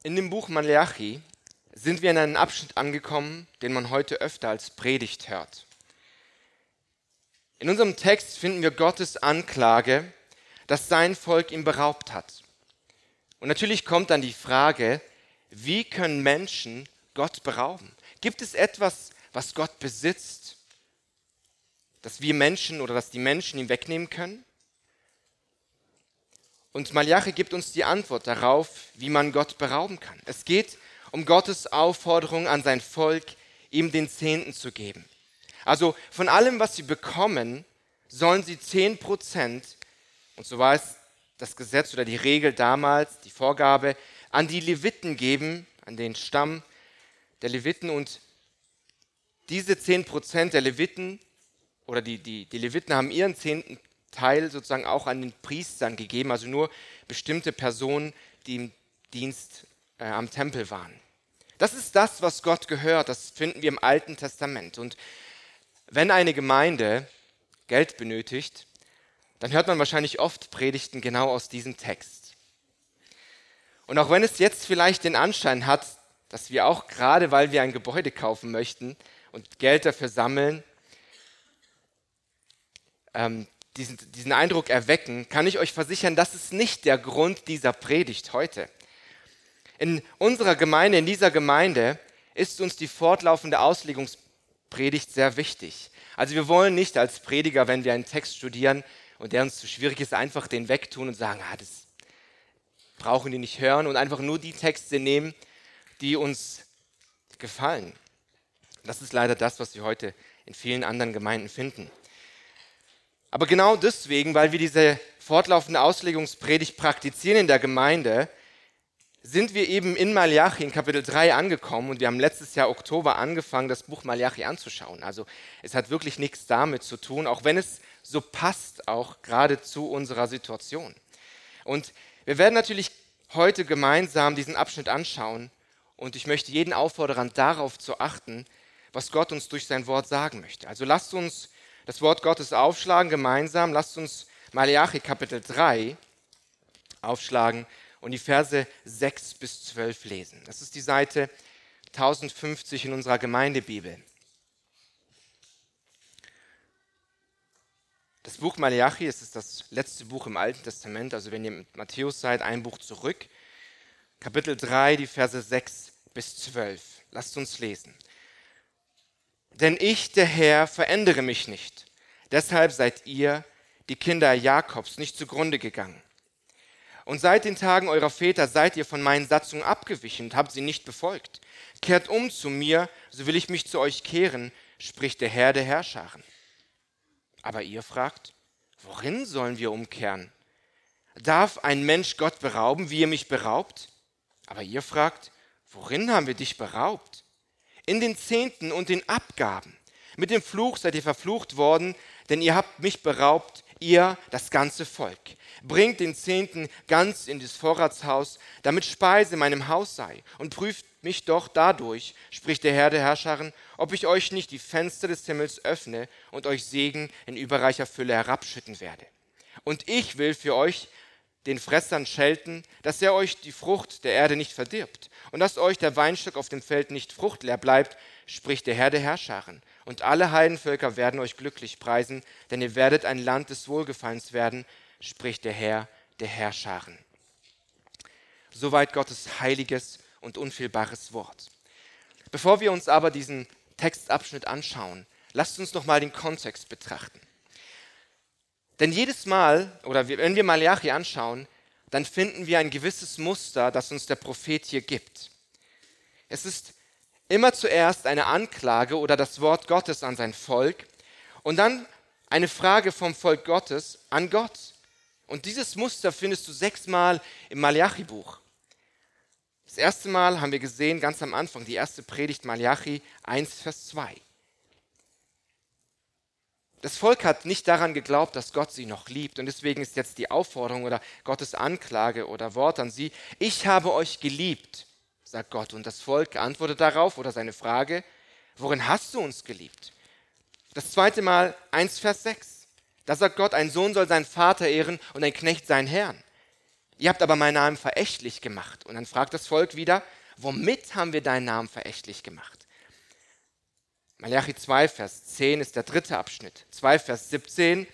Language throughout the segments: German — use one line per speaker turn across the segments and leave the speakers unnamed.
In dem Buch Maleachi sind wir in einem Abschnitt angekommen, den man heute öfter als Predigt hört. In unserem Text finden wir Gottes Anklage, dass sein Volk ihn beraubt hat. Und natürlich kommt dann die Frage, wie können Menschen Gott berauben? Gibt es etwas, was Gott besitzt, das wir Menschen oder das die Menschen ihm wegnehmen können? Und Maleachi gibt uns die Antwort darauf, wie man Gott berauben kann. Es geht um Gottes Aufforderung an sein Volk, ihm den Zehnten zu geben. Also von allem, was sie bekommen, sollen sie 10%, und so war es das Gesetz oder die Regel damals, die Vorgabe, an die Leviten geben, an den Stamm der Leviten. Und diese 10% der Leviten, oder die Leviten haben ihren 10. Teil sozusagen auch an den Priestern gegeben, also nur bestimmte Personen, die im Dienst am Tempel waren. Das ist das, was Gott gehört, das finden wir im Alten Testament. Und wenn eine Gemeinde Geld benötigt, dann hört man wahrscheinlich oft Predigten genau aus diesem Text. Und auch wenn es jetzt vielleicht den Anschein hat, dass wir auch gerade, weil wir ein Gebäude kaufen möchten und Geld dafür sammeln, diesen Eindruck erwecken, kann ich euch versichern, das ist nicht der Grund dieser Predigt heute. In unserer Gemeinde, in dieser Gemeinde ist uns die fortlaufende Auslegungspredigt sehr wichtig. Also wir wollen nicht als Prediger, wenn wir einen Text studieren und der uns zu schwierig ist, einfach den wegtun und sagen, das brauchen die nicht hören und einfach nur die Texte nehmen, die uns gefallen. Das ist leider das, was wir heute in vielen anderen Gemeinden finden. Aber genau deswegen, weil wir diese fortlaufende Auslegungspredigt praktizieren in der Gemeinde, sind wir eben in Maleachi in Kapitel 3 angekommen und wir haben letztes Jahr Oktober angefangen, das Buch Maleachi anzuschauen. Also es hat wirklich nichts damit zu tun, auch wenn es so passt, auch gerade zu unserer Situation. Und wir werden natürlich heute gemeinsam diesen Abschnitt anschauen und ich möchte jeden auffordern, darauf zu achten, was Gott uns durch sein Wort sagen möchte. Also lasst uns das Wort Gottes aufschlagen gemeinsam. Lasst uns Maleachi Kapitel 3 aufschlagen und die Verse 6 bis 12 lesen. Das ist die Seite 1050 in unserer Gemeindebibel. Das Buch Maleachi, es ist das letzte Buch im Alten Testament, also wenn ihr mit Matthäus seid, ein Buch zurück. Kapitel 3, die Verse 6 bis 12. Lasst uns lesen. Denn ich, der Herr, verändere mich nicht. Deshalb seid ihr, die Kinder Jakobs, nicht zugrunde gegangen. Und seit den Tagen eurer Väter seid ihr von meinen Satzungen abgewichen und habt sie nicht befolgt. Kehrt um zu mir, so will ich mich zu euch kehren, spricht der Herr der Herrscharen. Aber ihr fragt, worin sollen wir umkehren? Darf ein Mensch Gott berauben, wie ihr mich beraubt? Aber ihr fragt, worin haben wir dich beraubt? In den Zehnten und den Abgaben. Mit dem Fluch seid ihr verflucht worden, denn ihr habt mich beraubt, ihr, das ganze Volk. Bringt den Zehnten ganz in das Vorratshaus, damit Speise in meinem Haus sei. Und prüft mich doch dadurch, spricht der Herr der Herrscharen, ob ich euch nicht die Fenster des Himmels öffne und euch Segen in überreicher Fülle herabschütten werde. Und ich will für euch den Fressern schelten, dass er euch die Frucht der Erde nicht verdirbt und dass euch der Weinstock auf dem Feld nicht fruchtleer bleibt, spricht der Herr der Herrscharen. Und alle Heidenvölker werden euch glücklich preisen, denn ihr werdet ein Land des Wohlgefallens werden, spricht der Herr der Herrscharen. Soweit Gottes heiliges und unfehlbares Wort. Bevor wir uns aber diesen Textabschnitt anschauen, lasst uns noch mal den Kontext betrachten. Denn jedes Mal, oder wenn wir Maleachi anschauen, dann finden wir ein gewisses Muster, das uns der Prophet hier gibt. Es ist immer zuerst eine Anklage oder das Wort Gottes an sein Volk und dann eine Frage vom Volk Gottes an Gott. Und dieses Muster findest du 6-mal im Maleachi-Buch. Das erste Mal haben wir gesehen, ganz am Anfang, die erste Predigt Maleachi 1, Vers 2. Das Volk hat nicht daran geglaubt, dass Gott sie noch liebt und deswegen ist jetzt die Aufforderung oder Gottes Anklage oder Wort an sie, ich habe euch geliebt, sagt Gott. Und das Volk antwortet darauf oder seine Frage, worin hast du uns geliebt? Das zweite Mal 1, Vers 6. Da sagt Gott, ein Sohn soll seinen Vater ehren und ein Knecht seinen Herrn. Ihr habt aber meinen Namen verächtlich gemacht. Und dann fragt das Volk wieder, womit haben wir deinen Namen verächtlich gemacht? Malachi 2, Vers 10 ist der dritte Abschnitt. 2, Vers 17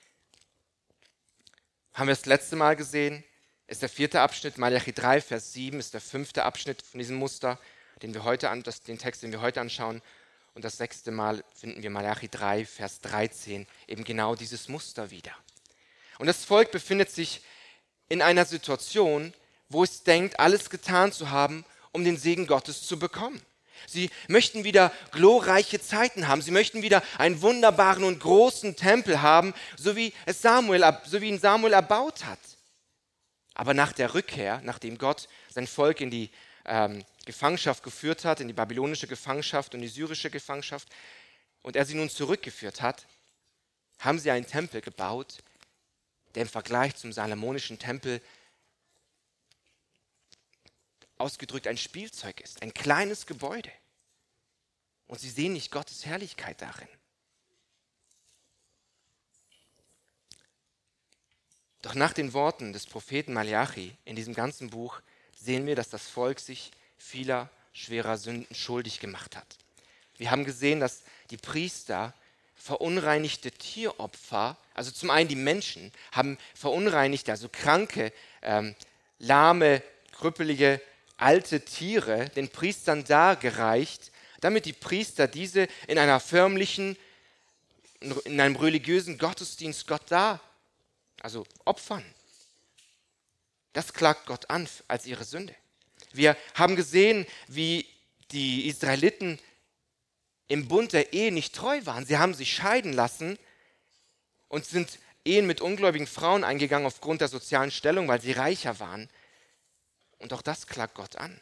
haben wir das letzte Mal gesehen, ist der vierte Abschnitt. Malachi 3, Vers 7 ist der fünfte Abschnitt von diesem Muster, den Text, den wir heute anschauen. Und das sechste Mal finden wir Malachi 3, Vers 13, eben genau dieses Muster wieder. Und das Volk befindet sich in einer Situation, wo es denkt, alles getan zu haben, um den Segen Gottes zu bekommen. Sie möchten wieder glorreiche Zeiten haben. Sie möchten wieder einen wunderbaren und großen Tempel haben, so wie ihn Samuel erbaut hat. Aber nach der Rückkehr, nachdem Gott sein Volk in die Gefangenschaft geführt hat, in die babylonische Gefangenschaft und die syrische Gefangenschaft, und er sie nun zurückgeführt hat, haben sie einen Tempel gebaut, der im Vergleich zum salomonischen Tempel ausgedrückt ein Spielzeug ist, ein kleines Gebäude. Und sie sehen nicht Gottes Herrlichkeit darin. Doch nach den Worten des Propheten Malachi in diesem ganzen Buch sehen wir, dass das Volk sich vieler schwerer Sünden schuldig gemacht hat. Wir haben gesehen, dass die Priester verunreinigte Tieropfer, also zum einen die Menschen, haben verunreinigte, also kranke, lahme, krüppelige, alte Tiere den Priestern dargereicht, damit die Priester diese in einem religiösen Gottesdienst Gott opfern. Das klagt Gott an als ihre Sünde. Wir haben gesehen, wie die Israeliten im Bund der Ehe nicht treu waren. Sie haben sich scheiden lassen und sind Ehen mit ungläubigen Frauen eingegangen aufgrund der sozialen Stellung, weil sie reicher waren. Und auch das klagt Gott an.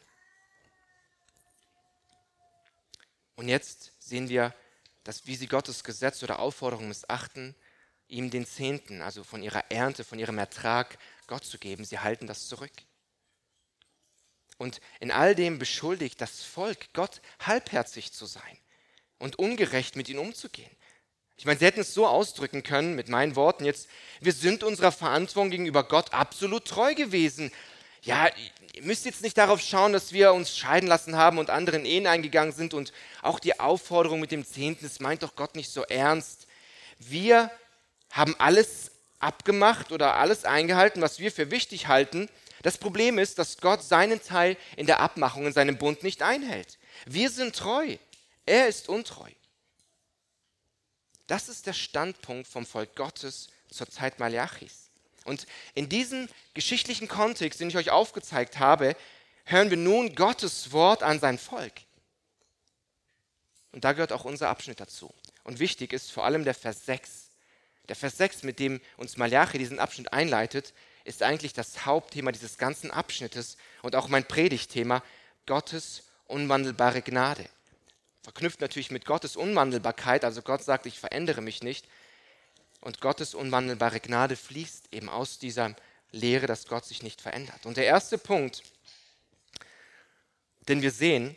Und jetzt sehen wir, dass wie sie Gottes Gesetz oder Aufforderung missachten, ihm den Zehnten, also von ihrer Ernte, von ihrem Ertrag, Gott zu geben. Sie halten das zurück. Und in all dem beschuldigt das Volk Gott, halbherzig zu sein und ungerecht mit ihnen umzugehen. Ich meine, sie hätten es so ausdrücken können, mit meinen Worten jetzt, wir sind unserer Verantwortung gegenüber Gott absolut treu gewesen. Ja, ihr müsst jetzt nicht darauf schauen, dass wir uns scheiden lassen haben und anderen Ehen eingegangen sind und auch die Aufforderung mit dem Zehnten, das meint doch Gott nicht so ernst. Wir haben alles abgemacht oder alles eingehalten, was wir für wichtig halten. Das Problem ist, dass Gott seinen Teil in der Abmachung, in seinem Bund nicht einhält. Wir sind treu, er ist untreu. Das ist der Standpunkt vom Volk Gottes zur Zeit Malachis. Und in diesem geschichtlichen Kontext, den ich euch aufgezeigt habe, hören wir nun Gottes Wort an sein Volk. Und da gehört auch unser Abschnitt dazu. Und wichtig ist vor allem der Vers 6. Der Vers 6, mit dem uns Malachi diesen Abschnitt einleitet, ist eigentlich das Hauptthema dieses ganzen Abschnittes und auch mein Predigtthema, Gottes unwandelbare Gnade. Verknüpft natürlich mit Gottes Unwandelbarkeit, also Gott sagt, ich verändere mich nicht. Und Gottes unwandelbare Gnade fließt eben aus dieser Lehre, dass Gott sich nicht verändert. Und der erste Punkt, den wir sehen,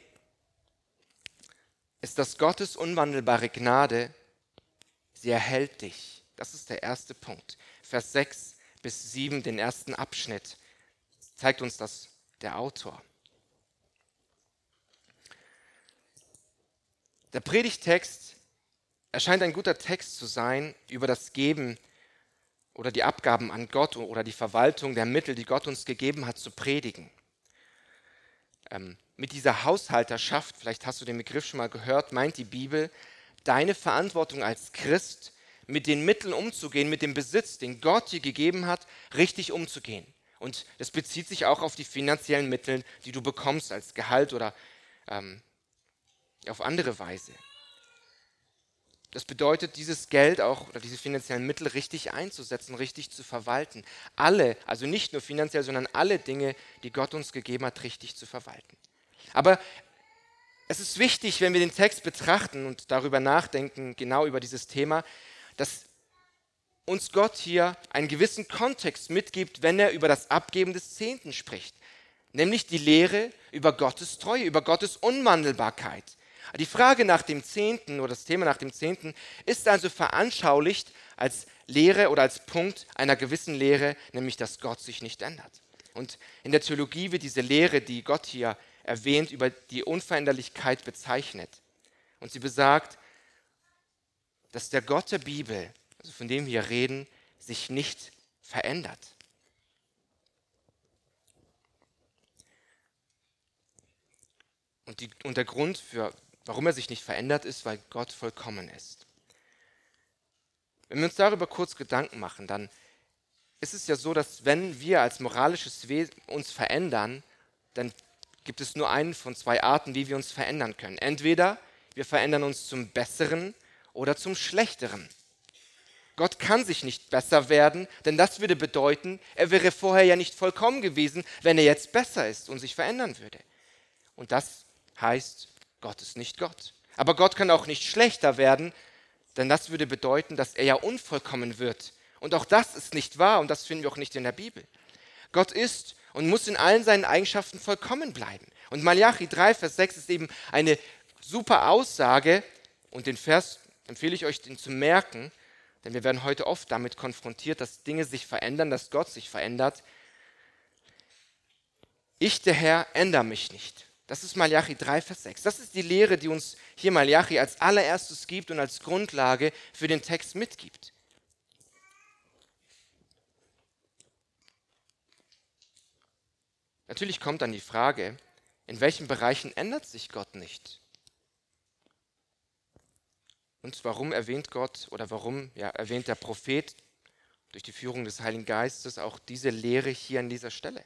ist, dass Gottes unwandelbare Gnade, sie erhält dich. Das ist der erste Punkt. Vers 6 bis 7, den ersten Abschnitt, zeigt uns das der Autor. Der Predigttext erscheint ein guter Text zu sein, über das Geben oder die Abgaben an Gott oder die Verwaltung der Mittel, die Gott uns gegeben hat, zu predigen. Mit dieser Haushalterschaft, vielleicht hast du den Begriff schon mal gehört, meint die Bibel, deine Verantwortung als Christ, mit den Mitteln umzugehen, mit dem Besitz, den Gott dir gegeben hat, richtig umzugehen. Und das bezieht sich auch auf die finanziellen Mittel, die du bekommst als Gehalt oder auf andere Weise. Das bedeutet, dieses Geld auch oder diese finanziellen Mittel richtig einzusetzen, richtig zu verwalten. Alle, also nicht nur finanziell, sondern alle Dinge, die Gott uns gegeben hat, richtig zu verwalten. Aber es ist wichtig, wenn wir den Text betrachten und darüber nachdenken, genau über dieses Thema, dass uns Gott hier einen gewissen Kontext mitgibt, wenn er über das Abgeben des Zehnten spricht. Nämlich die Lehre über Gottes Treue, über Gottes Unwandelbarkeit. Die Frage nach dem Zehnten oder das Thema nach dem Zehnten ist also veranschaulicht als Lehre oder als Punkt einer gewissen Lehre, nämlich dass Gott sich nicht ändert. Und in der Theologie wird diese Lehre, die Gott hier erwähnt, über die Unveränderlichkeit bezeichnet. Und sie besagt, dass der Gott der Bibel, also von dem wir reden, sich nicht verändert. Und der Grund, warum er sich nicht verändert, ist, weil Gott vollkommen ist. Wenn wir uns darüber kurz Gedanken machen, dann ist es ja so, dass wenn wir als moralisches Wesen uns verändern, dann gibt es nur eine von zwei Arten, wie wir uns verändern können. Entweder wir verändern uns zum Besseren oder zum Schlechteren. Gott kann sich nicht besser werden, denn das würde bedeuten, er wäre vorher ja nicht vollkommen gewesen, wenn er jetzt besser ist und sich verändern würde. Und das heißt, Gott ist nicht Gott. Aber Gott kann auch nicht schlechter werden, denn das würde bedeuten, dass er ja unvollkommen wird. Und auch das ist nicht wahr und das finden wir auch nicht in der Bibel. Gott ist und muss in allen seinen Eigenschaften vollkommen bleiben. Und Malachi 3, Vers 6 ist eben eine super Aussage und den Vers empfehle ich euch, den zu merken, denn wir werden heute oft damit konfrontiert, dass Dinge sich verändern, dass Gott sich verändert. Ich, der Herr, ändere mich nicht. Das ist Malachi 3, Vers 6. Das ist die Lehre, die uns hier Malachi als allererstes gibt und als Grundlage für den Text mitgibt. Natürlich kommt dann die Frage, in welchen Bereichen ändert sich Gott nicht? Und warum erwähnt Gott oder warum erwähnt der Prophet durch die Führung des Heiligen Geistes auch diese Lehre hier an dieser Stelle?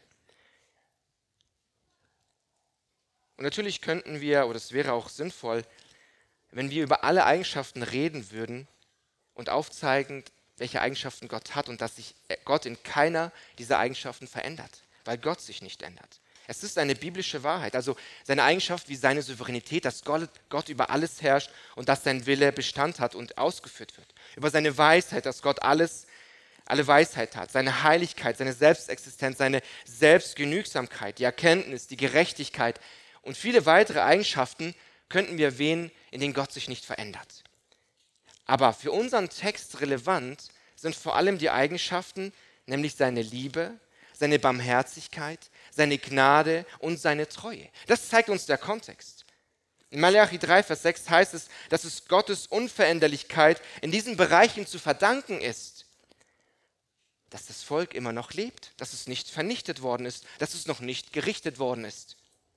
Und natürlich könnten wir, oder es wäre auch sinnvoll, wenn wir über alle Eigenschaften reden würden und aufzeigen, welche Eigenschaften Gott hat und dass sich Gott in keiner dieser Eigenschaften verändert, weil Gott sich nicht ändert. Es ist eine biblische Wahrheit, also seine Eigenschaft wie seine Souveränität, dass Gott über alles herrscht und dass sein Wille Bestand hat und ausgeführt wird. Über seine Weisheit, dass Gott alle Weisheit hat, seine Heiligkeit, seine Selbstexistenz, seine Selbstgenügsamkeit, die Erkenntnis, die Gerechtigkeit und viele weitere Eigenschaften könnten wir erwähnen, in denen Gott sich nicht verändert. Aber für unseren Text relevant sind vor allem die Eigenschaften, nämlich seine Liebe, seine Barmherzigkeit, seine Gnade und seine Treue. Das zeigt uns der Kontext. In Malachi 3, Vers 6 heißt es, dass es Gottes Unveränderlichkeit in diesen Bereichen zu verdanken ist, dass das Volk immer noch lebt, dass es nicht vernichtet worden ist, dass es noch nicht gerichtet worden ist.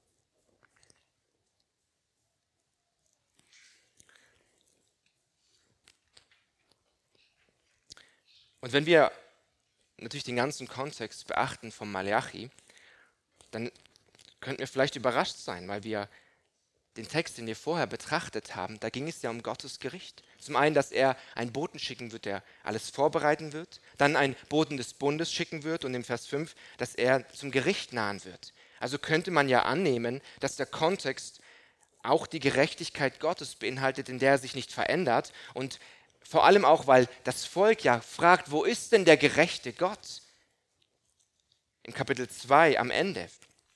Und wenn wir natürlich den ganzen Kontext beachten vom Malachi, dann könnten wir vielleicht überrascht sein, weil wir den Text, den wir vorher betrachtet haben, da ging es ja um Gottes Gericht. Zum einen, dass er einen Boten schicken wird, der alles vorbereiten wird, dann einen Boten des Bundes schicken wird und im Vers 5, dass er zum Gericht nahen wird. Also könnte man ja annehmen, dass der Kontext auch die Gerechtigkeit Gottes beinhaltet, in der er sich nicht verändert und vor allem auch, weil das Volk ja fragt, wo ist denn der gerechte Gott? Im Kapitel 2 am Ende.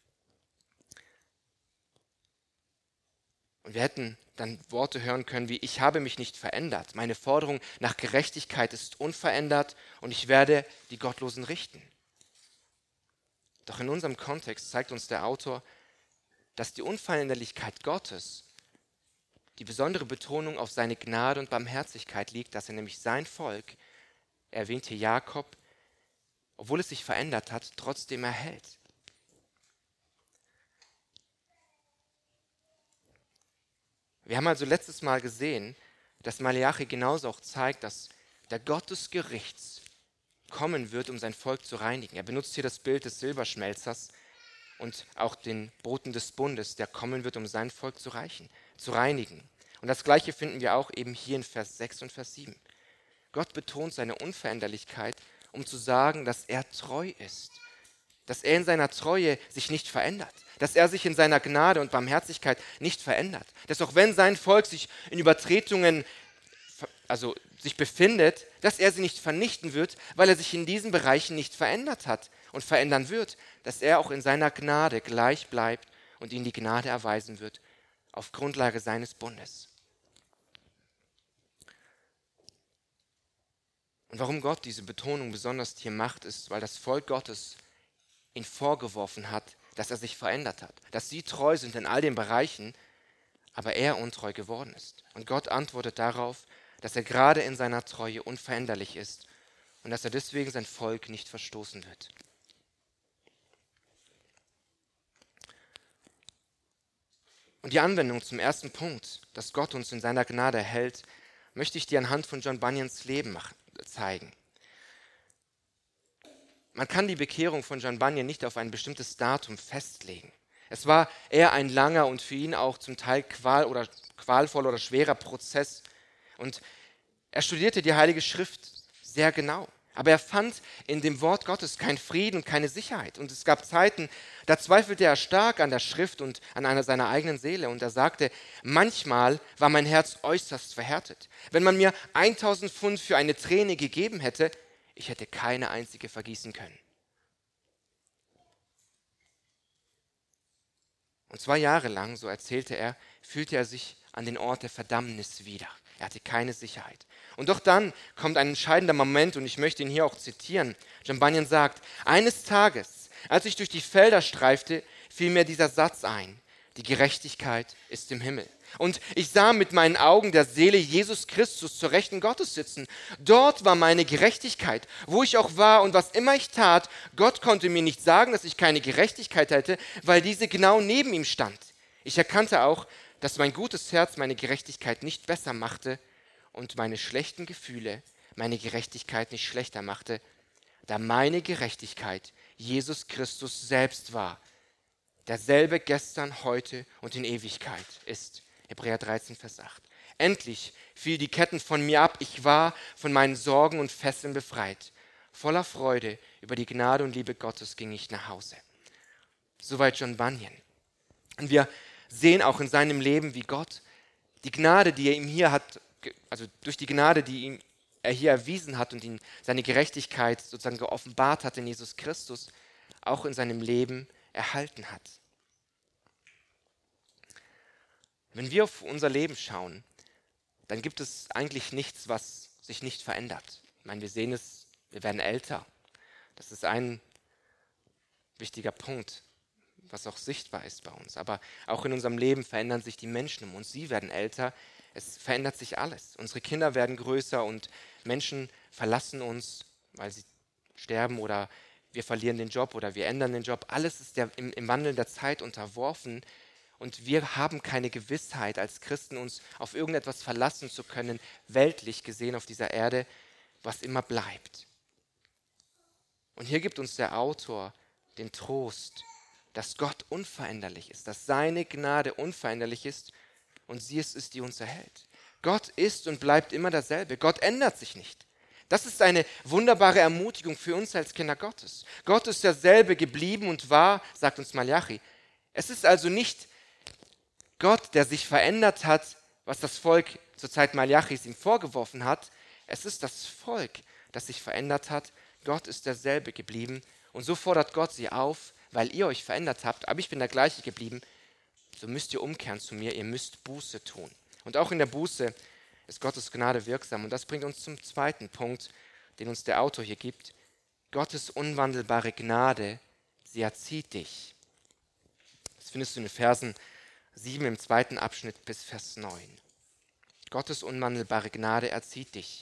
Und wir hätten dann Worte hören können wie, ich habe mich nicht verändert. Meine Forderung nach Gerechtigkeit ist unverändert und ich werde die Gottlosen richten. Doch in unserem Kontext zeigt uns der Autor, dass die Unveränderlichkeit Gottes die besondere Betonung auf seine Gnade und Barmherzigkeit liegt, dass er nämlich sein Volk, er erwähnt hier Jakob, obwohl es sich verändert hat, trotzdem erhält. Wir haben also letztes Mal gesehen, dass Malachi genauso auch zeigt, dass der Gott des Gerichts kommen wird, um sein Volk zu reinigen. Er benutzt hier das Bild des Silberschmelzers und auch den Boten des Bundes, der kommen wird, um sein Volk zu reinigen. Und das Gleiche finden wir auch eben hier in Vers 6 und Vers 7. Gott betont seine Unveränderlichkeit, um zu sagen, dass er treu ist, dass er in seiner Treue sich nicht verändert, dass er sich in seiner Gnade und Barmherzigkeit nicht verändert, dass auch wenn sein Volk sich in Übertretungen, also sich befindet, dass er sie nicht vernichten wird, weil er sich in diesen Bereichen nicht verändert hat und verändern wird, dass er auch in seiner Gnade gleich bleibt und ihnen die Gnade erweisen wird, auf Grundlage seines Bundes. Und warum Gott diese Betonung besonders hier macht, ist, weil das Volk Gottes ihn vorgeworfen hat, dass er sich verändert hat, dass sie treu sind in all den Bereichen, aber er untreu geworden ist. Und Gott antwortet darauf, dass er gerade in seiner Treue unveränderlich ist und dass er deswegen sein Volk nicht verstoßen wird. Und die Anwendung zum ersten Punkt, dass Gott uns in seiner Gnade hält, möchte ich dir anhand von John Bunyans Leben zeigen. Man kann die Bekehrung von John Bunyan nicht auf ein bestimmtes Datum festlegen. Es war eher ein langer und für ihn auch zum Teil qualvoller oder schwerer Prozess. Und er studierte die Heilige Schrift sehr genau. Aber er fand in dem Wort Gottes keinen Frieden und keine Sicherheit. Und es gab Zeiten, da zweifelte er stark an der Schrift und an seiner eigenen Seele. Und er sagte, manchmal war mein Herz äußerst verhärtet. Wenn man mir 1000 Pfund für eine Träne gegeben hätte, ich hätte keine einzige vergießen können. Und 2 Jahre lang, so erzählte er, fühlte er sich an den Ort der Verdammnis wieder. Er hatte keine Sicherheit. Und doch dann kommt ein entscheidender Moment, und ich möchte ihn hier auch zitieren. John Bunyan sagt, eines Tages, als ich durch die Felder streifte, fiel mir dieser Satz ein, die Gerechtigkeit ist im Himmel. Und ich sah mit meinen Augen der Seele Jesus Christus zur Rechten Gottes sitzen. Dort war meine Gerechtigkeit, wo ich auch war und was immer ich tat. Gott konnte mir nicht sagen, dass ich keine Gerechtigkeit hätte, weil diese genau neben ihm stand. Ich erkannte auch, dass mein gutes Herz meine Gerechtigkeit nicht besser machte und meine schlechten Gefühle meine Gerechtigkeit nicht schlechter machte, da meine Gerechtigkeit Jesus Christus selbst war, derselbe gestern, heute und in Ewigkeit ist. Hebräer 13, Vers 8. Endlich fiel die Ketten von mir ab, ich war von meinen Sorgen und Fesseln befreit. Voller Freude über die Gnade und Liebe Gottes ging ich nach Hause. Soweit John Bunyan. Und wir sehen auch in seinem Leben, wie Gott die Gnade, die er ihm hier hat, also durch die Gnade, die er hier erwiesen hat und ihm seine Gerechtigkeit sozusagen geoffenbart hat in Jesus Christus, auch in seinem Leben erhalten hat. Wenn wir auf unser Leben schauen, dann gibt es eigentlich nichts, was sich nicht verändert. Ich meine, wir sehen es, wir werden älter. Das ist ein wichtiger Punkt, was auch sichtbar ist bei uns. Aber auch in unserem Leben verändern sich die Menschen um uns. Sie werden älter, es verändert sich alles. Unsere Kinder werden größer und Menschen verlassen uns, weil sie sterben oder wir verlieren den Job oder wir ändern den Job. Alles ist im Wandel der Zeit unterworfen und wir haben keine Gewissheit als Christen, uns auf irgendetwas verlassen zu können, weltlich gesehen auf dieser Erde, was immer bleibt. Und hier gibt uns der Autor den Trost, dass Gott unveränderlich ist, dass seine Gnade unveränderlich ist und sie es ist, die uns erhält. Gott ist und bleibt immer derselbe. Gott ändert sich nicht. Das ist eine wunderbare Ermutigung für uns als Kinder Gottes. Gott ist derselbe geblieben und war, sagt uns Malachi. Es ist also nicht Gott, der sich verändert hat, was das Volk zur Zeit Malachis ihm vorgeworfen hat. Es ist das Volk, das sich verändert hat. Gott ist derselbe geblieben. Und so fordert Gott sie auf, weil ihr euch verändert habt, aber ich bin der gleiche geblieben, so müsst ihr umkehren zu mir, ihr müsst Buße tun. Und auch in der Buße ist Gottes Gnade wirksam. Und das bringt uns zum zweiten Punkt, den uns der Autor hier gibt. Gottes unwandelbare Gnade, sie erzieht dich. Das findest du in den Versen 7 im 2. Abschnitt bis Vers 9. Gottes unwandelbare Gnade erzieht dich.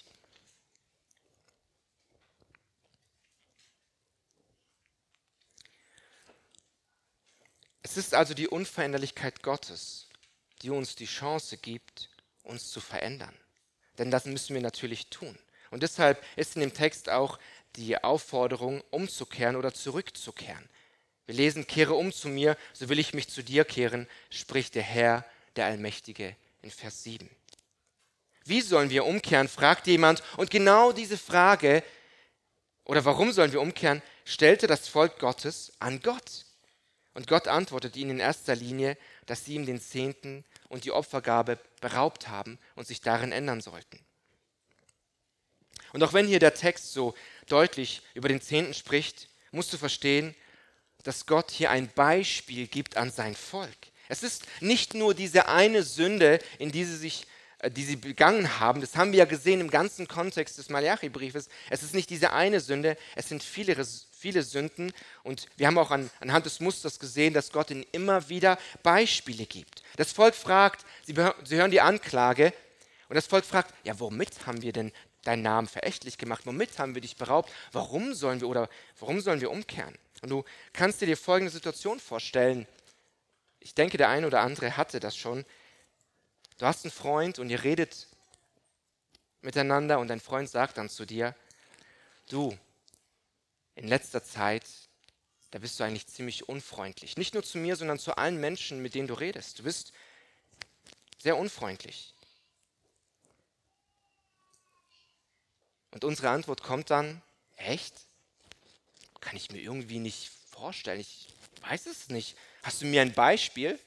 Es ist also die Unveränderlichkeit Gottes, die uns die Chance gibt, uns zu verändern. Denn das müssen wir natürlich tun. Und deshalb ist in dem Text auch die Aufforderung, umzukehren oder zurückzukehren. Wir lesen, kehre um zu mir, so will ich mich zu dir kehren, spricht der Herr, der Allmächtige in Vers 7. Wie sollen wir umkehren, fragt jemand. Und genau diese Frage, oder warum sollen wir umkehren, stellte das Volk Gottes an Gott. Und Gott antwortet ihnen in erster Linie, dass sie ihm den Zehnten und die Opfergabe beraubt haben und sich darin ändern sollten. Und auch wenn hier der Text so deutlich über den Zehnten spricht, musst du verstehen, dass Gott hier ein Beispiel gibt an sein Volk. Es ist nicht nur diese eine Sünde, in die sie sich die sie begangen haben. Das haben wir ja gesehen im ganzen Kontext des Malachi-Briefes. Es ist nicht diese eine Sünde, es sind viele Sünden. Und wir haben auch anhand des Musters gesehen, dass Gott ihnen immer wieder Beispiele gibt. Das Volk fragt, sie hören die Anklage und das Volk fragt, ja, womit haben wir denn deinen Namen verächtlich gemacht? Womit haben wir dich beraubt? Warum sollen wir umkehren? Und du kannst dir die folgende Situation vorstellen. Ich denke, der eine oder andere hatte das schon. Du hast einen Freund und ihr redet miteinander und dein Freund sagt dann zu dir, du, in letzter Zeit, da bist du eigentlich ziemlich unfreundlich. Nicht nur zu mir, sondern zu allen Menschen, mit denen du redest. Du bist sehr unfreundlich. Und unsere Antwort kommt dann, echt? Kann ich mir irgendwie nicht vorstellen. Ich weiß es nicht. Hast du mir ein Beispiel?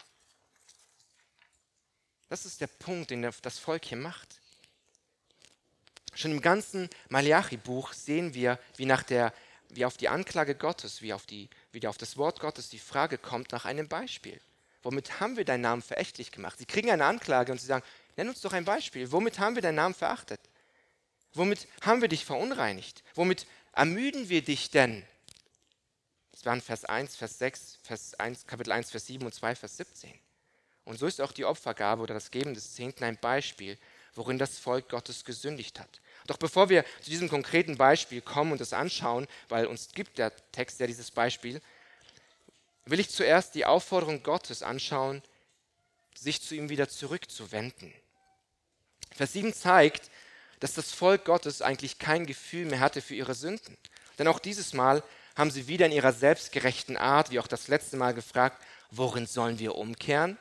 Das ist der Punkt, den das Volk hier macht. Schon im ganzen Malachi-Buch sehen wir, wie auf die Anklage Gottes, wie auf das Wort Gottes die Frage kommt nach einem Beispiel. Womit haben wir deinen Namen verächtlich gemacht? Sie kriegen eine Anklage und sie sagen, nenn uns doch ein Beispiel. Womit haben wir deinen Namen verachtet? Womit haben wir dich verunreinigt? Womit ermüden wir dich denn? Das waren Vers 1, Vers 6, Kapitel 1, Vers 7 und 2, Vers 17. Und so ist auch die Opfergabe oder das Geben des Zehnten ein Beispiel, worin das Volk Gottes gesündigt hat. Doch bevor wir zu diesem konkreten Beispiel kommen und es anschauen, weil uns gibt der Text ja dieses Beispiel, will ich zuerst die Aufforderung Gottes anschauen, sich zu ihm wieder zurückzuwenden. Vers 7 zeigt, dass das Volk Gottes eigentlich kein Gefühl mehr hatte für ihre Sünden. Denn auch dieses Mal haben sie wieder in ihrer selbstgerechten Art, wie auch das letzte Mal, gefragt, worin sollen wir umkehren?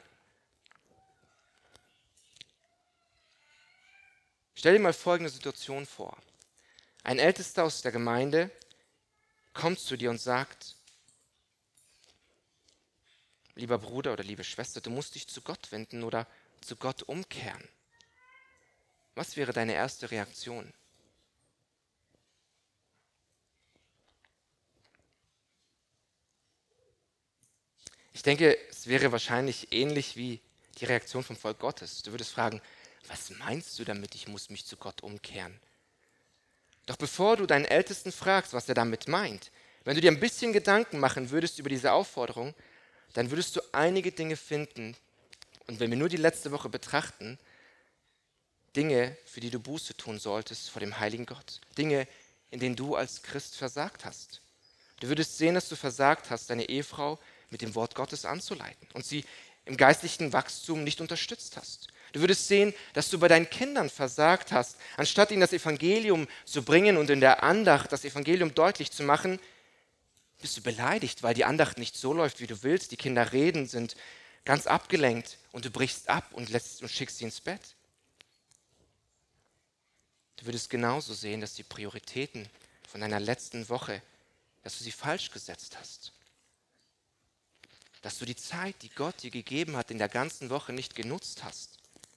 Stell dir mal folgende Situation vor. Ein Ältester aus der Gemeinde kommt zu dir und sagt, lieber Bruder oder liebe Schwester, du musst dich zu Gott wenden oder zu Gott umkehren. Was wäre deine erste Reaktion? Ich denke, es wäre wahrscheinlich ähnlich wie die Reaktion vom Volk Gottes. Du würdest fragen, was meinst du damit, ich muss mich zu Gott umkehren? Doch bevor du deinen Ältesten fragst, was er damit meint, wenn du dir ein bisschen Gedanken machen würdest über diese Aufforderung, dann würdest du einige Dinge finden, und wenn wir nur die letzte Woche betrachten, Dinge, für die du Buße tun solltest vor dem heiligen Gott. Dinge, in denen du als Christ versagt hast. Du würdest sehen, dass du versagt hast, deine Ehefrau mit dem Wort Gottes anzuleiten und sie im geistlichen Wachstum nicht unterstützt hast. Du würdest sehen, dass du bei deinen Kindern versagt hast, anstatt ihnen das Evangelium zu bringen und in der Andacht das Evangelium deutlich zu machen, bist du beleidigt, weil die Andacht nicht so läuft, wie du willst. Die Kinder reden, sind ganz abgelenkt und du brichst ab und schickst sie ins Bett. Du würdest genauso sehen, dass die Prioritäten von deiner letzten Woche, dass du sie falsch gesetzt hast. Dass du die Zeit, die Gott dir gegeben hat, in der ganzen Woche nicht genutzt hast.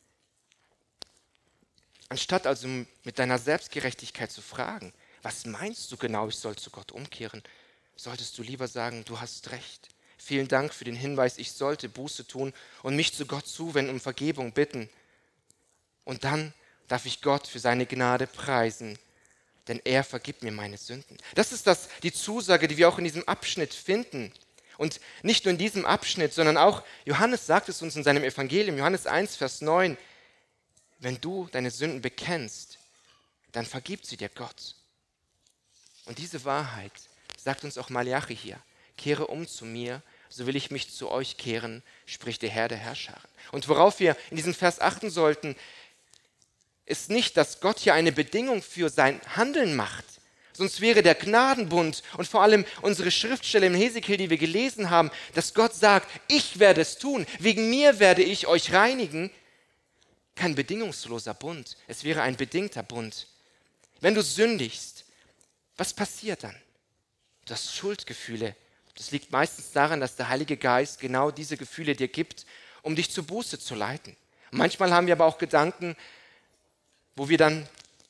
Anstatt also mit deiner Selbstgerechtigkeit zu fragen, was meinst du genau, ich soll zu Gott umkehren, solltest du lieber sagen, du hast recht. Vielen Dank für den Hinweis, ich sollte Buße tun und mich zu Gott zuwenden, um Vergebung bitten. Und dann darf ich Gott für seine Gnade preisen, denn er vergibt mir meine Sünden. Das ist die Zusage, die wir auch in diesem Abschnitt finden. Und nicht nur in diesem Abschnitt, sondern auch, Johannes sagt es uns in seinem Evangelium, Johannes 1, Vers 9, wenn du deine Sünden bekennst, dann vergibt sie dir Gott. Und diese Wahrheit sagt uns auch Malachi hier, kehre um zu mir, so will ich mich zu euch kehren, spricht der Herr der Herrscharen. Und worauf wir in diesem Vers achten sollten, ist nicht, dass Gott hier eine Bedingung für sein Handeln macht. Sonst wäre der Gnadenbund und vor allem unsere Schriftstelle im Hesekiel, die wir gelesen haben, dass Gott sagt, ich werde es tun, wegen mir werde ich euch reinigen, kein bedingungsloser Bund. Es wäre ein bedingter Bund. Wenn du sündigst, was passiert dann? Du hast Schuldgefühle. Das liegt meistens daran, dass der Heilige Geist genau diese Gefühle dir gibt, um dich zur Buße zu leiten. Und manchmal haben wir aber auch Gedanken, wo wir dann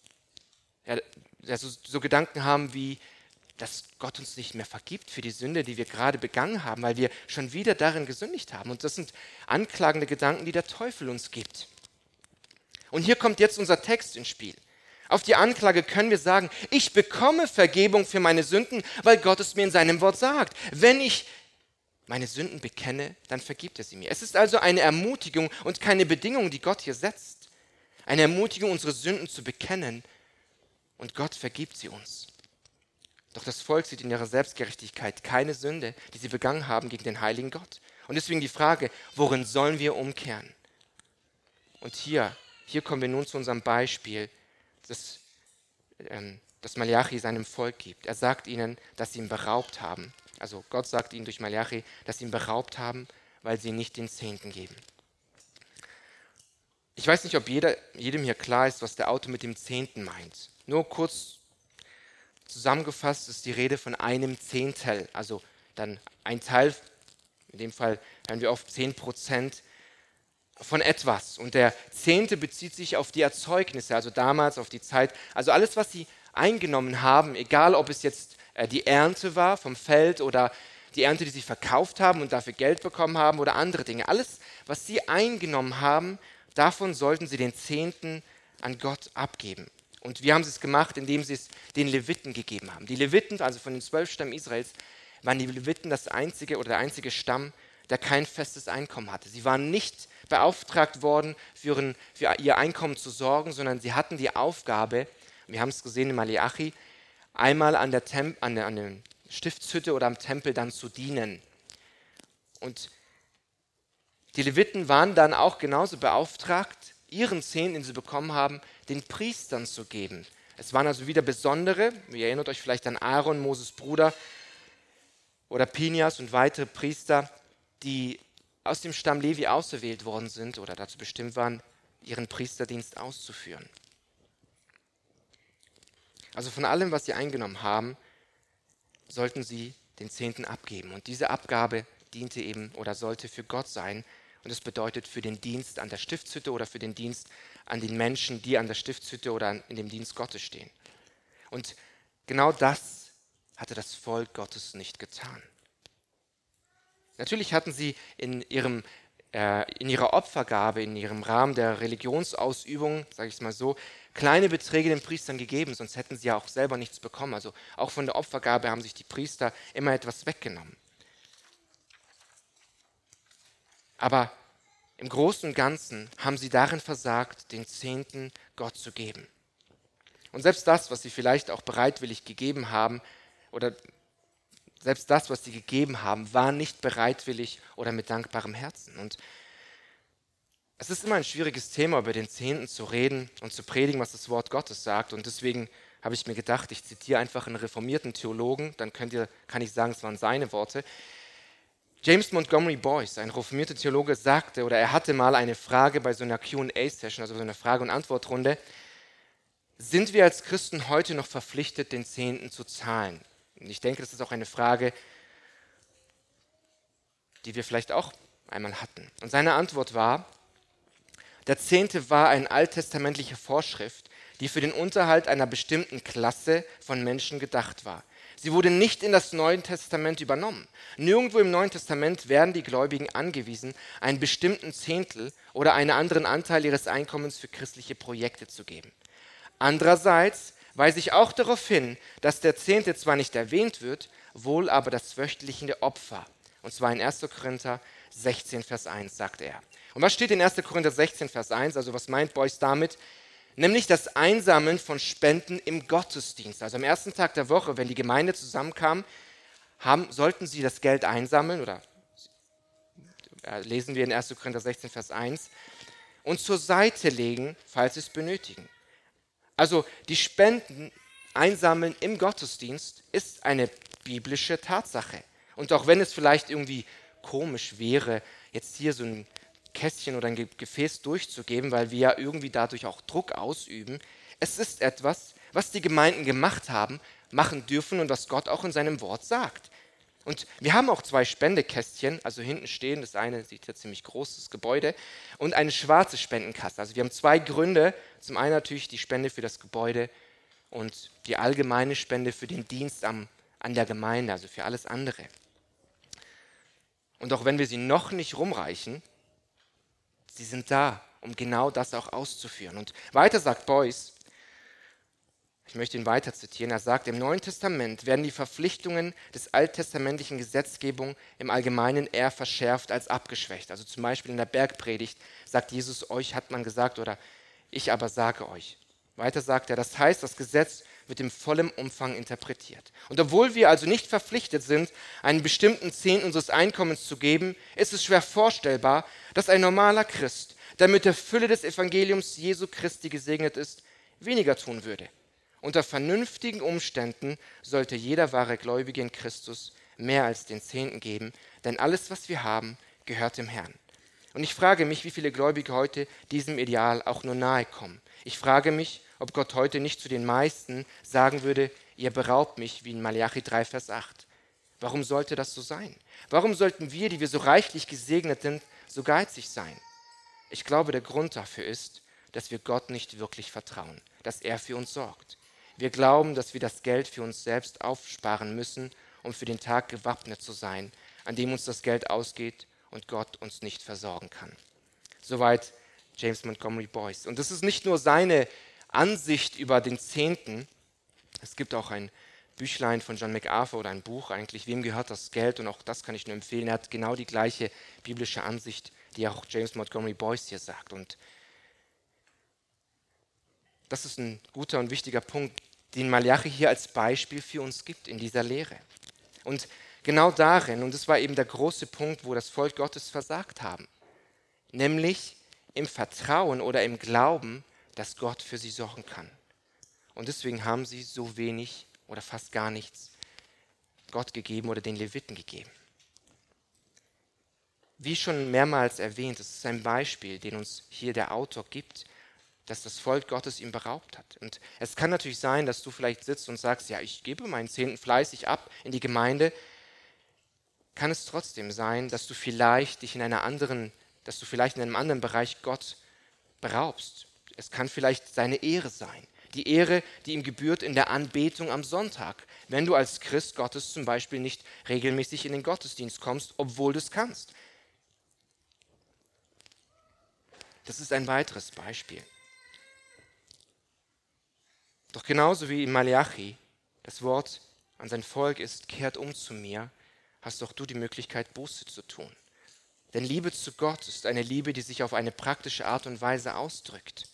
so Gedanken haben wie, dass Gott uns nicht mehr vergibt für die Sünde, die wir gerade begangen haben, weil wir schon wieder darin gesündigt haben. Und das sind anklagende Gedanken, die der Teufel uns gibt. Und hier kommt jetzt unser Text ins Spiel. Auf die Anklage können wir sagen, ich bekomme Vergebung für meine Sünden, weil Gott es mir in seinem Wort sagt. Wenn ich meine Sünden bekenne, dann vergibt er sie mir. Es ist also eine Ermutigung und keine Bedingung, die Gott hier setzt. Eine Ermutigung, unsere Sünden zu bekennen, und Gott vergibt sie uns. Doch das Volk sieht in ihrer Selbstgerechtigkeit keine Sünde, die sie begangen haben gegen den heiligen Gott. Und deswegen die Frage, worin sollen wir umkehren? Und hier kommen wir nun zu unserem Beispiel, das Malachi seinem Volk gibt. Er sagt ihnen, dass sie ihn beraubt haben. Also Gott sagt ihnen durch Malachi, dass sie ihn beraubt haben, weil sie nicht den Zehnten geben. Ich weiß nicht, ob jedem hier klar ist, was der Autor mit dem Zehnten meint. Nur kurz zusammengefasst ist die Rede von einem Zehntel, also dann ein Teil, in dem Fall hören wir oft 10% von etwas. Und der Zehnte bezieht sich auf die Erzeugnisse, also damals auf die Zeit. Also alles, was sie eingenommen haben, egal ob es jetzt die Ernte war vom Feld oder die Ernte, die sie verkauft haben und dafür Geld bekommen haben oder andere Dinge. Alles, was sie eingenommen haben, davon sollten sie den Zehnten an Gott abgeben. Und wie haben sie es gemacht? Indem sie es den Leviten gegeben haben. Die Leviten, also von den 12 Stämmen Israels, waren die Leviten der einzige Stamm, der kein festes Einkommen hatte. Sie waren nicht beauftragt worden, für ihr Einkommen zu sorgen, sondern sie hatten die Aufgabe, wir haben es gesehen in Malachi, einmal an der Stiftshütte oder am Tempel dann zu dienen. Und die Leviten waren dann auch genauso beauftragt, ihren Zehnten, den sie bekommen haben, den Priestern zu geben. Es waren also wieder besondere, ihr erinnert euch vielleicht an Aaron, Moses Bruder, oder Phinehas und weitere Priester, die aus dem Stamm Levi auserwählt worden sind oder dazu bestimmt waren, ihren Priesterdienst auszuführen. Also von allem, was sie eingenommen haben, sollten sie den Zehnten abgeben. Und diese Abgabe diente eben oder sollte für Gott sein. Und das bedeutet für den Dienst an der Stiftshütte oder für den Dienst an den Menschen, die an der Stiftshütte oder in dem Dienst Gottes stehen. Und genau das hatte das Volk Gottes nicht getan. Natürlich hatten sie in ihrer Opfergabe, in ihrem Rahmen der Religionsausübung, sage ich es mal so, kleine Beträge den Priestern gegeben, sonst hätten sie ja auch selber nichts bekommen. Also auch von der Opfergabe haben sich die Priester immer etwas weggenommen. Aber im Großen und Ganzen haben sie darin versagt, den Zehnten Gott zu geben. Und selbst das, was sie vielleicht auch bereitwillig gegeben haben, oder selbst das, was sie gegeben haben, war nicht bereitwillig oder mit dankbarem Herzen. Und es ist immer ein schwieriges Thema, über den Zehnten zu reden und zu predigen, was das Wort Gottes sagt. Und deswegen habe ich mir gedacht, ich zitiere einfach einen reformierten Theologen, dann kann ich sagen, es waren seine Worte. James Montgomery Boyce, ein reformierter Theologe, sagte, oder er hatte mal eine Frage bei so einer Q&A-Session, also so einer Frage- und Antwortrunde: Sind wir als Christen heute noch verpflichtet, den Zehnten zu zahlen? Und ich denke, das ist auch eine Frage, die wir vielleicht auch einmal hatten. Und seine Antwort war: Der Zehnte war eine alttestamentliche Vorschrift, die für den Unterhalt einer bestimmten Klasse von Menschen gedacht war. Sie wurde nicht in das Neue Testament übernommen. Nirgendwo im Neuen Testament werden die Gläubigen angewiesen, einen bestimmten Zehntel oder einen anderen Anteil ihres Einkommens für christliche Projekte zu geben. Andererseits weise ich auch darauf hin, dass der Zehnte zwar nicht erwähnt wird, wohl aber das wöchentliche Opfer. Und zwar in 1. Korinther 16, Vers 1, sagt er. Und was steht in 1. Korinther 16, Vers 1? Also was meint Boyce damit? Nämlich das Einsammeln von Spenden im Gottesdienst. Also am ersten Tag der Woche, wenn die Gemeinde zusammenkam, sollten sie das Geld einsammeln, oder lesen wir in 1. Korinther 16, Vers 1, und zur Seite legen, falls sie es benötigen. Also die Spenden einsammeln im Gottesdienst ist eine biblische Tatsache. Und auch wenn es vielleicht irgendwie komisch wäre, jetzt hier so ein Kästchen oder ein Gefäß durchzugeben, weil wir ja irgendwie dadurch auch Druck ausüben. Es ist etwas, was die Gemeinden gemacht haben, machen dürfen und was Gott auch in seinem Wort sagt. Und wir haben auch 2 Spendekästchen, also hinten stehen, das eine sieht ja ziemlich groß, das Gebäude, und eine schwarze Spendenkasse. Also wir haben 2 Gründe. Zum einen natürlich die Spende für das Gebäude und die allgemeine Spende für den Dienst an der Gemeinde, also für alles andere. Und auch wenn wir sie noch nicht rumreichen, sie sind da um genau das auch auszuführen. Und weiter sagt Boyce, ich möchte ihn weiter zitieren, er sagt, im Neuen Testament werden die Verpflichtungen des alttestamentlichen Gesetzgebung im Allgemeinen eher verschärft als abgeschwächt. Also zum Beispiel in der Bergpredigt sagt Jesus, euch hat man gesagt oder ich aber sage euch. Weiter sagt er, das heißt, das Gesetz wird in vollem Umfang interpretiert. Und obwohl wir also nicht verpflichtet sind, einen bestimmten Zehnten unseres Einkommens zu geben, ist es schwer vorstellbar, dass ein normaler Christ, der mit der Fülle des Evangeliums Jesu Christi gesegnet ist, weniger tun würde. Unter vernünftigen Umständen sollte jeder wahre Gläubige in Christus mehr als den Zehnten geben, denn alles, was wir haben, gehört dem Herrn. Und ich frage mich, wie viele Gläubige heute diesem Ideal auch nur nahe kommen. Ich frage mich, ob Gott heute nicht zu den meisten sagen würde, ihr beraubt mich, wie in Malachi 3, Vers 8. Warum sollte das so sein? Warum sollten wir, die wir so reichlich gesegnet sind, so geizig sein? Ich glaube, der Grund dafür ist, dass wir Gott nicht wirklich vertrauen, dass er für uns sorgt. Wir glauben, dass wir das Geld für uns selbst aufsparen müssen, um für den Tag gewappnet zu sein, an dem uns das Geld ausgeht und Gott uns nicht versorgen kann. Soweit James Montgomery Boyce. Und das ist nicht nur seine Ansicht über den Zehnten. Es gibt auch ein Büchlein von John MacArthur oder ein Buch eigentlich, wem gehört das Geld? Und auch das kann ich nur empfehlen. Er hat genau die gleiche biblische Ansicht, die auch James Montgomery Boyce hier sagt. Und das ist ein guter und wichtiger Punkt, den Malachi hier als Beispiel für uns gibt in dieser Lehre. Und genau darin, und das war eben der große Punkt, wo das Volk Gottes versagt haben, nämlich im Vertrauen oder im Glauben, dass Gott für sie sorgen kann. Und deswegen haben sie so wenig oder fast gar nichts Gott gegeben oder den Leviten gegeben. Wie schon mehrmals erwähnt, es ist ein Beispiel, den uns hier der Autor gibt, dass das Volk Gottes ihm beraubt hat. Und es kann natürlich sein, dass du vielleicht sitzt und sagst, ja, ich gebe meinen Zehnten fleißig ab in die Gemeinde. Kann es trotzdem sein, dass du vielleicht in einem anderen Bereich Gott beraubst. Es kann vielleicht seine Ehre sein. Die Ehre, die ihm gebührt in der Anbetung am Sonntag, wenn du als Christ Gottes zum Beispiel nicht regelmäßig in den Gottesdienst kommst, obwohl du es kannst. Das ist ein weiteres Beispiel. Doch genauso wie in Malachi das Wort an sein Volk ist, kehrt um zu mir, hast auch du die Möglichkeit, Buße zu tun. Denn Liebe zu Gott ist eine Liebe, die sich auf eine praktische Art und Weise ausdrückt.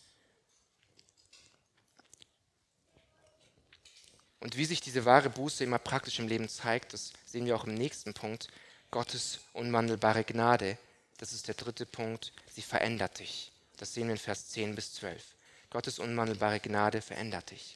Und wie sich diese wahre Buße immer praktisch im Leben zeigt, das sehen wir auch im nächsten Punkt. Gottes unwandelbare Gnade, das ist der dritte Punkt, sie verändert dich. Das sehen wir in Vers 10 bis 12. Gottes unwandelbare Gnade verändert dich.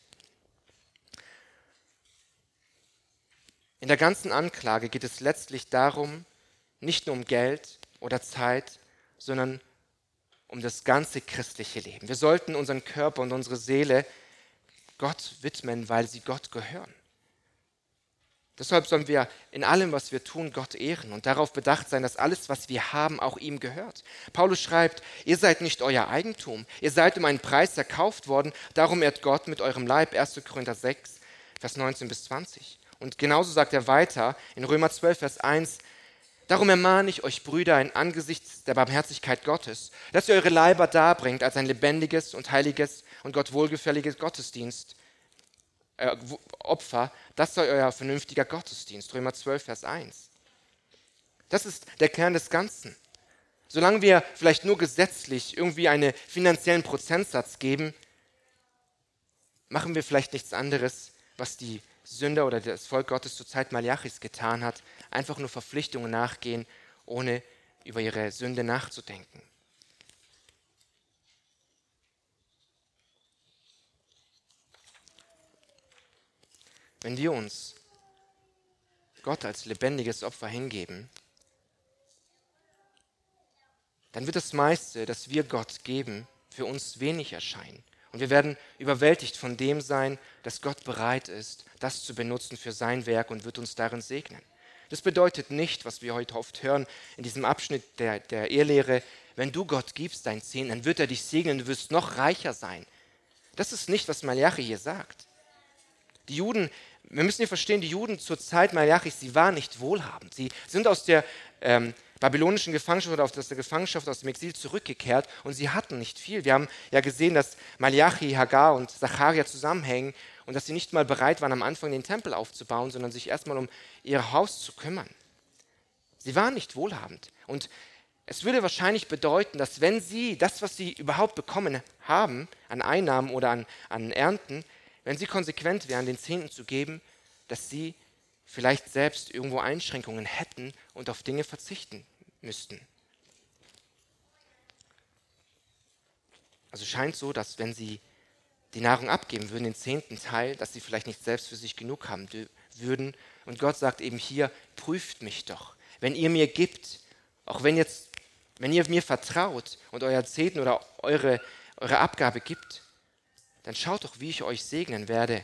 In der ganzen Anklage geht es letztlich darum, nicht nur um Geld oder Zeit, sondern um das ganze christliche Leben. Wir sollten unseren Körper und unsere Seele Gott widmen, weil sie Gott gehören. Deshalb sollen wir in allem, was wir tun, Gott ehren und darauf bedacht sein, dass alles, was wir haben, auch ihm gehört. Paulus schreibt, ihr seid nicht euer Eigentum, ihr seid um einen Preis erkauft worden, darum ehrt Gott mit eurem Leib. 1. Korinther 6, Vers 19 bis 20. Und genauso sagt er weiter in Römer 12, Vers 1, darum ermahne ich euch, Brüder, in Angesichts der Barmherzigkeit Gottes, dass ihr eure Leiber darbringt als ein lebendiges und heiliges und Gott wohlgefälliges Opfer, das sei euer vernünftiger Gottesdienst. Römer 12, Vers 1. Das ist der Kern des Ganzen. Solange wir vielleicht nur gesetzlich irgendwie einen finanziellen Prozentsatz geben, machen wir vielleicht nichts anderes, was die Sünder oder das Volk Gottes zur Zeit Malachis getan hat, einfach nur Verpflichtungen nachgehen, ohne über ihre Sünde nachzudenken. Wenn wir uns Gott als lebendiges Opfer hingeben, dann wird das meiste, das wir Gott geben, für uns wenig erscheinen. Und wir werden überwältigt von dem sein, dass Gott bereit ist, das zu benutzen für sein Werk und wird uns darin segnen. Das bedeutet nicht, was wir heute oft hören in diesem Abschnitt der Ehelehre, wenn du Gott gibst dein Zehnten, dann wird er dich segnen, du wirst noch reicher sein. Das ist nicht, was Malachi hier sagt. Die Juden, wir müssen hier verstehen, die Juden zur Zeit Malachis, sie waren nicht wohlhabend. Sie sind aus der babylonischen Gefangenschaft oder aus der Gefangenschaft aus dem Exil zurückgekehrt und sie hatten nicht viel. Wir haben ja gesehen, dass Malachi, Haggar und Zacharia zusammenhängen und dass sie nicht mal bereit waren, am Anfang den Tempel aufzubauen, sondern sich erstmal um ihr Haus zu kümmern. Sie waren nicht wohlhabend. Und es würde wahrscheinlich bedeuten, dass wenn sie das, was sie überhaupt bekommen haben, an Einnahmen oder an Ernten, wenn sie konsequent wären, den Zehnten zu geben, dass sie vielleicht selbst irgendwo Einschränkungen hätten und auf Dinge verzichten müssten. Also scheint so, dass wenn sie die Nahrung abgeben würden, den 10. Teil, dass sie vielleicht nicht selbst für sich genug haben würden. Und Gott sagt eben hier, prüft mich doch. Wenn ihr mir gibt, auch wenn ihr mir vertraut und euer Zehnten oder eure Abgabe gibt, dann schaut doch, wie ich euch segnen werde.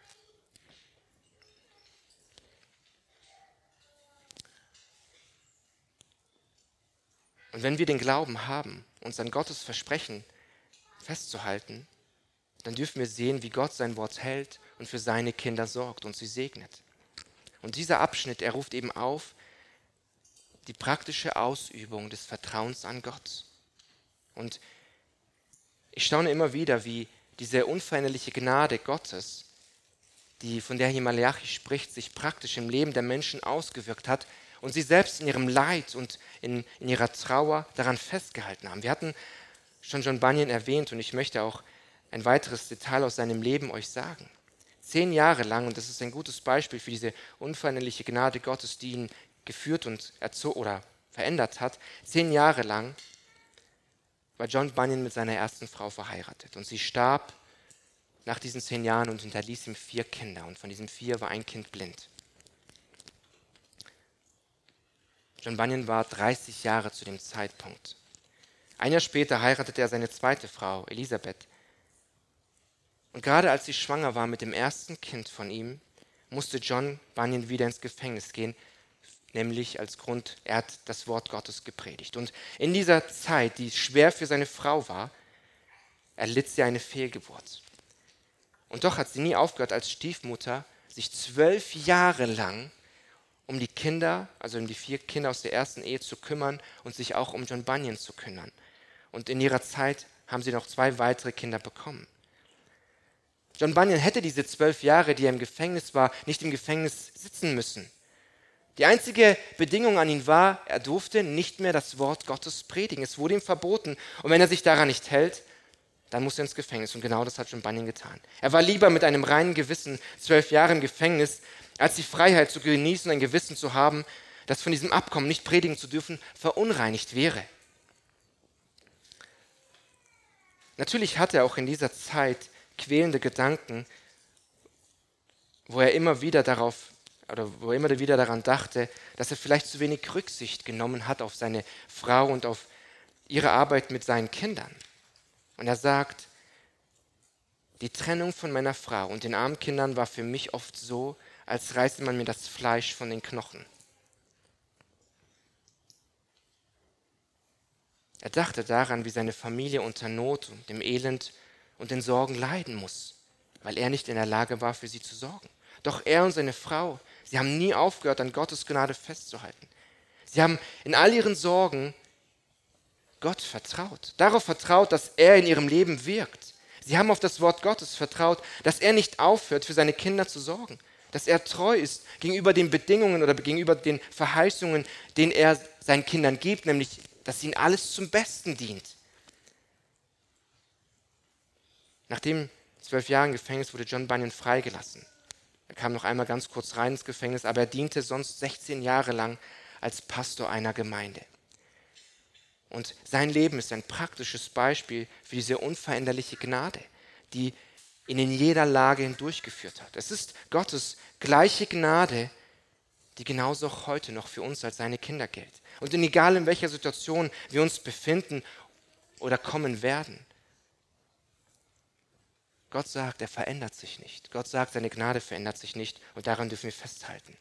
Und wenn wir den Glauben haben, uns an Gottes Versprechen festzuhalten, dann dürfen wir sehen, wie Gott sein Wort hält und für seine Kinder sorgt und sie segnet. Und dieser Abschnitt, er ruft eben auf, die praktische Ausübung des Vertrauens an Gott. Und ich staune immer wieder, wie diese unveränderliche Gnade Gottes, von der hier Malachi spricht, sich praktisch im Leben der Menschen ausgewirkt hat und sie selbst in ihrem Leid und in ihrer Trauer daran festgehalten haben. Wir hatten schon John Bunyan erwähnt und ich möchte auch ein weiteres Detail aus seinem Leben euch sagen. 10 Jahre lang, und das ist ein gutes Beispiel für diese unveränderliche Gnade Gottes, die ihn geführt und oder verändert hat, 10 Jahre lang war John Bunyan mit seiner ersten Frau verheiratet und sie starb nach diesen 10 Jahren und hinterließ ihm 4 Kinder und von diesen 4 war ein Kind blind. John Bunyan war 30 Jahre zu dem Zeitpunkt. Ein Jahr später heiratete er seine zweite Frau, Elisabeth. Und gerade als sie schwanger war mit dem ersten Kind von ihm, musste John Bunyan wieder ins Gefängnis gehen, nämlich als Grund, er hat das Wort Gottes gepredigt. Und in dieser Zeit, die schwer für seine Frau war, erlitt sie eine Fehlgeburt. Und doch hat sie nie aufgehört, als Stiefmutter sich 12 Jahre lang um die Kinder, also um die 4 Kinder aus der ersten Ehe zu kümmern und sich auch um John Bunyan zu kümmern. Und in ihrer Zeit haben sie noch 2 weitere Kinder bekommen. John Bunyan hätte diese 12 Jahre, die er im Gefängnis war, nicht im Gefängnis sitzen müssen. Die einzige Bedingung an ihn war, er durfte nicht mehr das Wort Gottes predigen. Es wurde ihm verboten. Und wenn er sich daran nicht hält, dann muss er ins Gefängnis. Und genau das hat John Bunyan getan. Er war lieber mit einem reinen Gewissen 12 Jahre im Gefängnis, als die Freiheit zu genießen, ein Gewissen zu haben, das von diesem Abkommen, nicht predigen zu dürfen, verunreinigt wäre. Natürlich hatte er auch in dieser Zeit quälende Gedanken, wo er immer wieder daran dachte, dass er vielleicht zu wenig Rücksicht genommen hat auf seine Frau und auf ihre Arbeit mit seinen Kindern. Und er sagt, die Trennung von meiner Frau und den armen Kindern war für mich oft so, als reiße man mir das Fleisch von den Knochen. Er dachte daran, wie seine Familie unter Not und dem Elend und den Sorgen leiden muss, weil er nicht in der Lage war, für sie zu sorgen. Doch er und seine Frau, sie haben nie aufgehört, an Gottes Gnade festzuhalten. Sie haben in all ihren Sorgen Gott vertraut, darauf vertraut, dass er in ihrem Leben wirkt. Sie haben auf das Wort Gottes vertraut, dass er nicht aufhört, für seine Kinder zu sorgen, dass er treu ist gegenüber den Bedingungen oder gegenüber den Verheißungen, denen er seinen Kindern gibt, nämlich, dass ihnen alles zum Besten dient. Nach den 12 Jahren Gefängnis wurde John Bunyan freigelassen. Er kam noch einmal ganz kurz rein ins Gefängnis, aber er diente sonst 16 Jahre lang als Pastor einer Gemeinde. Und sein Leben ist ein praktisches Beispiel für diese unveränderliche Gnade, die ihn in jeder Lage hindurchgeführt hat. Es ist Gottes gleiche Gnade, die genauso auch heute noch für uns als seine Kinder gilt. Und egal in welcher Situation wir uns befinden oder kommen werden, Gott sagt, er verändert sich nicht. Gott sagt, seine Gnade verändert sich nicht und daran dürfen wir festhalten.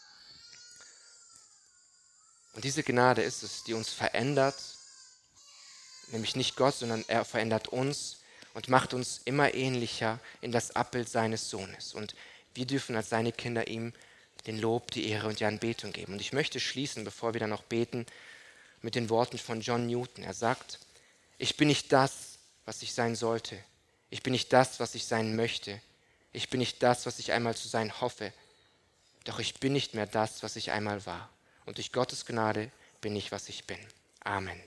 Und diese Gnade ist es, die uns verändert, nämlich nicht Gott, sondern er verändert uns und macht uns immer ähnlicher in das Abbild seines Sohnes. Und wir dürfen als seine Kinder ihm den Lob, die Ehre und die Anbetung geben. Und ich möchte schließen, bevor wir dann noch beten, mit den Worten von John Newton. Er sagt, ich bin nicht das, was ich sein sollte. Ich bin nicht das, was ich sein möchte. Ich bin nicht das, was ich einmal zu sein hoffe. Doch ich bin nicht mehr das, was ich einmal war. Und durch Gottes Gnade bin ich, was ich bin. Amen.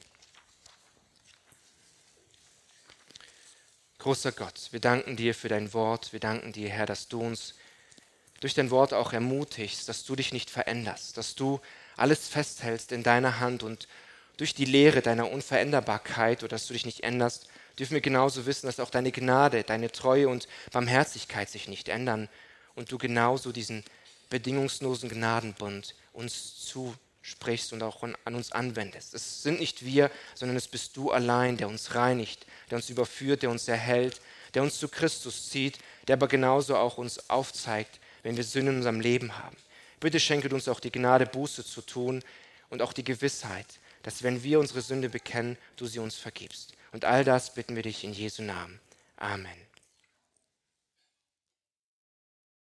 Großer Gott, wir danken dir für dein Wort. Wir danken dir, Herr, dass du uns durch dein Wort auch ermutigst, dass du dich nicht veränderst, dass du alles festhältst in deiner Hand und durch die Lehre deiner Unveränderbarkeit oder dass du dich nicht änderst, dürfen wir genauso wissen, dass auch deine Gnade, deine Treue und Barmherzigkeit sich nicht ändern und du genauso diesen bedingungslosen Gnadenbund uns zusprichst und auch an uns anwendest. Es sind nicht wir, sondern es bist du allein, der uns reinigt, der uns überführt, der uns erhält, der uns zu Christus zieht, der aber genauso auch uns aufzeigt, wenn wir Sünde in unserem Leben haben. Bitte schenke uns auch die Gnade, Buße zu tun und auch die Gewissheit, dass wenn wir unsere Sünde bekennen, du sie uns vergibst. Und all das bitten wir dich in Jesu Namen. Amen.